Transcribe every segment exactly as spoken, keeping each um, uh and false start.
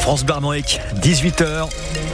France Bleu Armorique, dix-huit heures.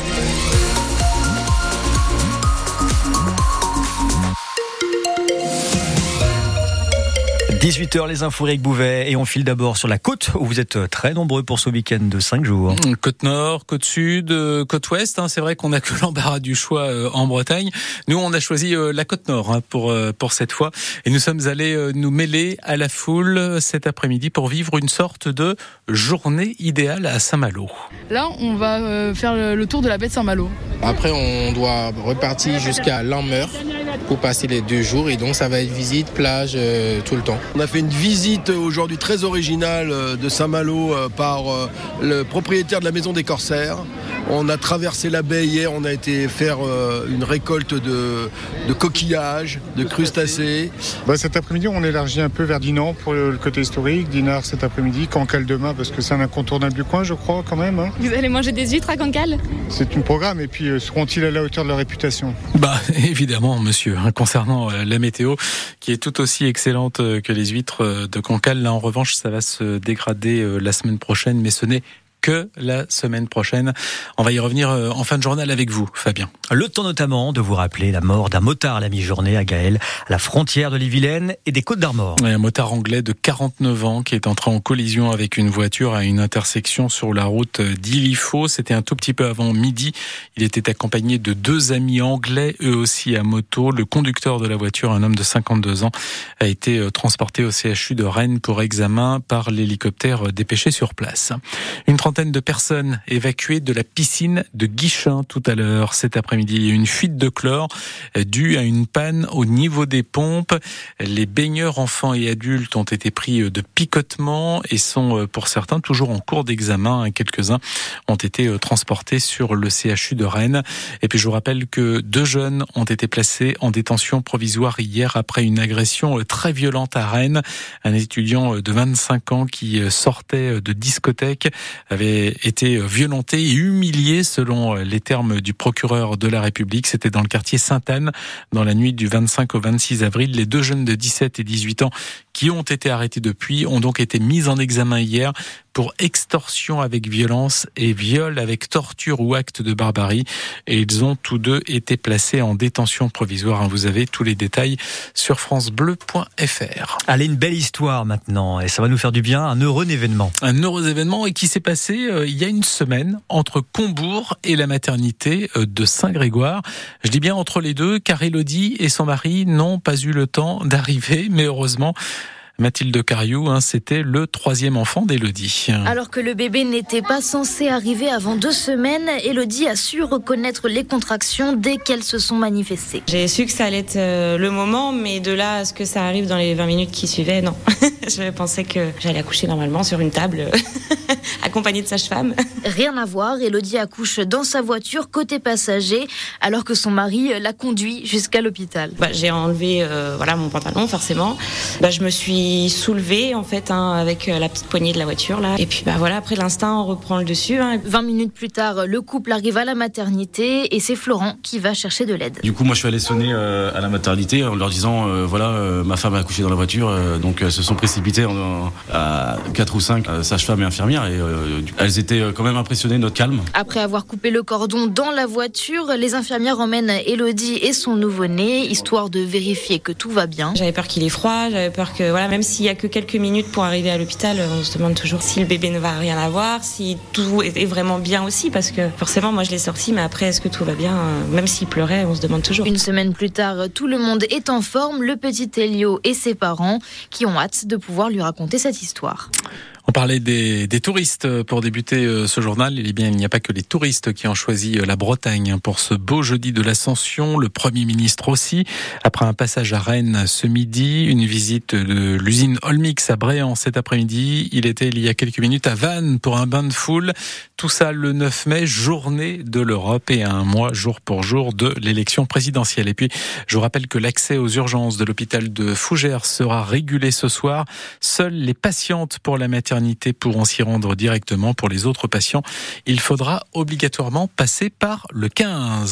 dix-huit heures, les infos avec Bouvet, et on file d'abord sur la côte où vous êtes très nombreux pour ce week-end de cinq jours. Côte nord, côte sud, côte ouest, hein, c'est vrai qu'on a que l'embarras du choix euh, en Bretagne. Nous, on a choisi euh, la côte nord hein, pour euh, pour cette fois, et nous sommes allés euh, nous mêler à la foule cet après-midi pour vivre une sorte de journée idéale à Saint-Malo. Là, on va euh, faire le, le tour de la baie de Saint-Malo. Après, on doit repartir jusqu'à Lanmeur pour passer les deux jours, et donc ça va être visite, plage, euh, tout le temps. On a fait une visite aujourd'hui très originale de Saint-Malo par le propriétaire de la Maison des Corsaires. On a traversé la baie hier, on a été faire une récolte de, de coquillages, de crustacés. Bah cet après-midi, on élargit un peu vers Dinan pour le côté historique. Dinard cet après-midi, Cancale demain, parce que c'est un incontournable du coin, je crois, quand même. Hein. Vous allez manger des huîtres à Cancale ? C'est un programme, et puis seront-ils à la hauteur de leur réputation ? Bah évidemment, monsieur. Hein, concernant euh, la météo, qui est tout aussi excellente euh, que les huîtres euh, de Cancale, là en revanche, ça va se dégrader euh, la semaine prochaine, mais ce n'est que la semaine prochaine. On va y revenir en fin de journal avec vous, Fabien. Le temps notamment de vous rappeler la mort d'un motard à la mi-journée à Gaël, à la frontière de l'Ille-et-Vilaine et des Côtes-d'Armor. Un motard anglais de quarante-neuf ans qui est entré en collision avec une voiture à une intersection sur la route d'Ilifaux. C'était un tout petit peu avant midi. Il était accompagné de deux amis anglais, eux aussi à moto. Le conducteur de la voiture, un homme de cinquante-deux ans, a été transporté au C H U de Rennes pour examen par l'hélicoptère dépêché sur place. Une trentaine de personnes évacuées de la piscine de Guichin tout à l'heure. Cet après-midi, il y a eu une fuite de chlore due à une panne au niveau des pompes. Les baigneurs enfants et adultes ont été pris de picotement et sont pour certains toujours en cours d'examen. Quelques-uns ont été transportés sur le C H U de Rennes. Et puis je vous rappelle que deux jeunes ont été placés en détention provisoire hier après une agression très violente à Rennes. Un étudiant de vingt-cinq ans qui sortait de discothèque avait été violenté et humilié selon les termes du procureur de la République. C'était dans le quartier Sainte-Anne dans la nuit du vingt-cinq au vingt-six avril. Les deux jeunes de dix-sept et dix-huit ans qui ont été arrêtés depuis ont donc été mis en examen hier pour extorsion avec violence et viol avec torture ou acte de barbarie. Et ils ont tous deux été placés en détention provisoire. Vous avez tous les détails sur francebleu point f r. Allez, une belle histoire maintenant, et ça va nous faire du bien, un heureux événement. Un heureux événement et qui s'est passé euh, il y a une semaine entre Combourg et la maternité euh, de Saint-Grégoire. Je dis bien entre les deux, car Élodie et son mari n'ont pas eu le temps d'arriver, mais heureusement, Mathilde Cariou, hein, c'était le troisième enfant d'Élodie. Alors que le bébé n'était pas censé arriver avant deux semaines, Élodie a su reconnaître les contractions dès qu'elles se sont manifestées. J'ai su que ça allait être le moment, mais de là à ce que ça arrive dans les vingt minutes qui suivaient, non. Je pensais que j'allais accoucher normalement sur une table, accompagnée de sage-femme. Rien à voir, Élodie accouche dans sa voiture côté passager, alors que son mari la conduit jusqu'à l'hôpital. Bah, j'ai enlevé euh, voilà, mon pantalon, forcément. Bah, je me suis soulevée en fait hein, avec la petite poignée de la voiture là. Et puis bah voilà, après l'instinct on reprend le dessus. Hein. vingt minutes plus tard, le couple arrive à la maternité et c'est Florent qui va chercher de l'aide. Du coup, moi je suis allé sonner euh, à la maternité en leur disant euh, voilà, euh, ma femme a accouché dans la voiture, euh, donc euh, se sont précipités en, en, à quatre ou cinq euh, sages-femmes et infirmières et euh, elles étaient quand même impressionnées de notre calme. Après avoir coupé le cordon dans la voiture, les infirmières emmènent Élodie et son nouveau-né histoire de vérifier que tout va bien. J'avais peur qu'il ait froid, j'avais peur que voilà, même s'il y a que quelques minutes pour arriver à l'hôpital, on se demande toujours si le bébé ne va rien avoir, si tout est vraiment bien aussi, parce que forcément moi je l'ai sorti, mais après est-ce que tout va bien, même s'il pleurait, on se demande toujours. Une semaine plus tard, tout le monde est en forme, le petit Elio et ses parents qui ont hâte de pouvoir lui raconter cette histoire. On parlait des, des touristes pour débuter ce journal. Eh bien, il n'y a pas que les touristes qui ont choisi la Bretagne pour ce beau jeudi de l'Ascension. Le Premier ministre aussi. Après un passage à Rennes ce midi, une visite de l'usine Olmix à Bréant cet après-midi. Il était il y a quelques minutes à Vannes pour un bain de foule. Tout ça le neuf mai, journée de l'Europe et à un mois, jour pour jour, de l'élection présidentielle. Et puis, je vous rappelle que l'accès aux urgences de l'hôpital de Fougères sera régulé ce soir. Seules les patientes pour la maternité pourront s'y rendre directement. Pour les autres patients, il faudra obligatoirement passer par le quinze.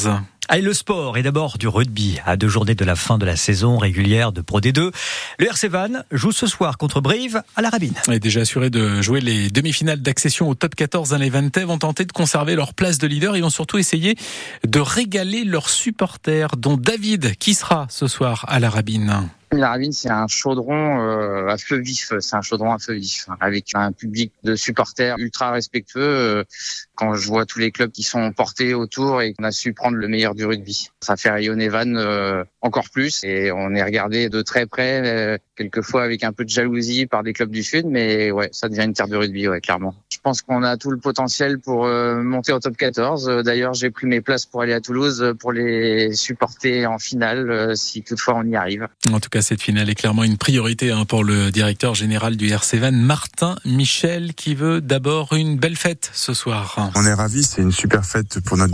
Allez, le sport et d'abord du rugby. À deux journées de la fin de la saison régulière de Pro D deux, le R C Vannes joue ce soir contre Brive à la Rabine. Et déjà assurés de jouer les demi-finales d'accession au top quatorze, les Vannetais vont tenter de conserver leur place de leader. Ils vont surtout essayer de régaler leurs supporters, dont David, qui sera ce soir à la Rabine. La Rabine, c'est un chaudron euh, à feu vif. C'est un chaudron à feu vif, avec un public de supporters ultra respectueux. Euh, quand je vois tous les clubs qui sont portés autour et qu'on a su prendre le meilleur du rugby, ça fait rayonner Vannes euh, encore plus. Et on est regardé de très près, euh, quelquefois avec un peu de jalousie par des clubs du Sud, mais ouais, ça devient une terre de rugby, ouais, clairement. Je pense qu'on a tout le potentiel pour euh, monter au top quatorze. D'ailleurs, j'ai pris mes places pour aller à Toulouse pour les supporter en finale, euh, si toutefois on y arrive. En tout cas, cette finale est clairement une priorité hein, pour le directeur général du R C Vannes, Martin Michel, qui veut d'abord une belle fête ce soir. On est ravis, c'est une super fête pour notre